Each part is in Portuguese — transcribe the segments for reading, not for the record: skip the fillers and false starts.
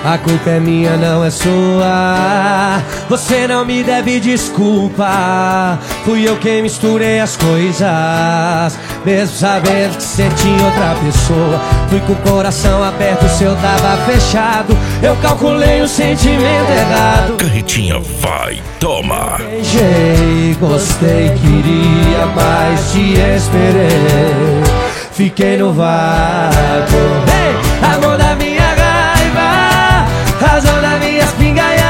A culpa é minha, não é sua. Você não me deve desculpa. Fui eu quem misturei as coisas, mesmo sabendo que você tinha outra pessoa. Fui com o coração aberto, o seu tava fechado. Eu calculei o sentimento errado. Carretinha vai, toma. Beijei, gostei, queria mais, te esperei. Fiquei no vácuo. Hey! Amor da minha raiva, razão da minha espingaiada,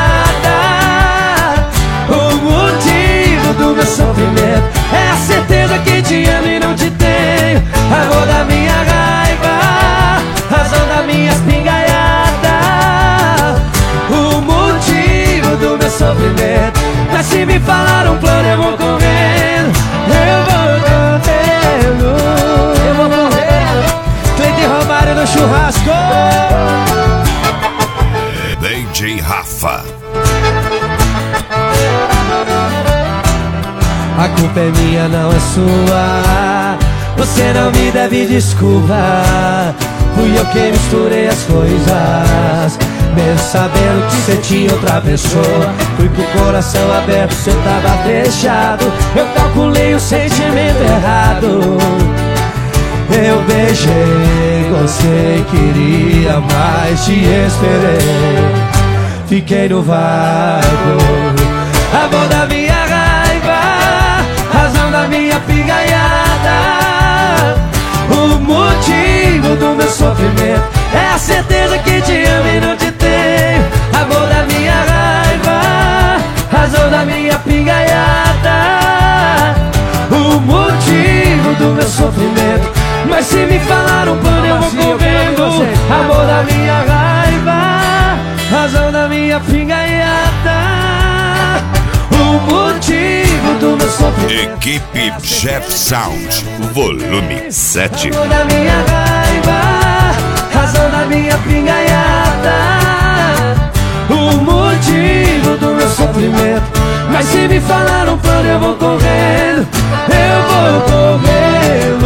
o motivo do meu sofrimento é a certeza que te amo e não te tenho. Amor da minha raiva, razão da minha espingaiada, o motivo do meu sofrimento. Mas se me falar um plano eu vou correndo, eu vou correndo, eu vou correndo. Cleiton Romário no churrasco. DJ Rafa. A culpa é minha, não é sua. Você não me deve desculpa. Fui eu quem misturei as coisas, mesmo sabendo que você tinha outra pessoa. Fui com o coração aberto, você tava fechado. Eu calculei o sentimento errado. Eu beijei, gostei, queria mais, te esperei. Fiquei no vácuo. Amor da minha raiva, razão da minha pingaiada, o motivo do meu sofrimento é a certeza que te amo e não te tenho. Amor da minha raiva, razão da minha pingaiada, o motivo do meu sofrimento. Mas se me falar um plano eu vou correndo. Amor da minha raiva, razão da minha pingaiada, o motivo do meu sofrimento. Equipe Jeff Sound, volume 7. Amor da minha raiva, razão da minha pingaiada, o motivo do meu sofrimento. Mas se me falar um plano eu vou correndo, eu vou correndo.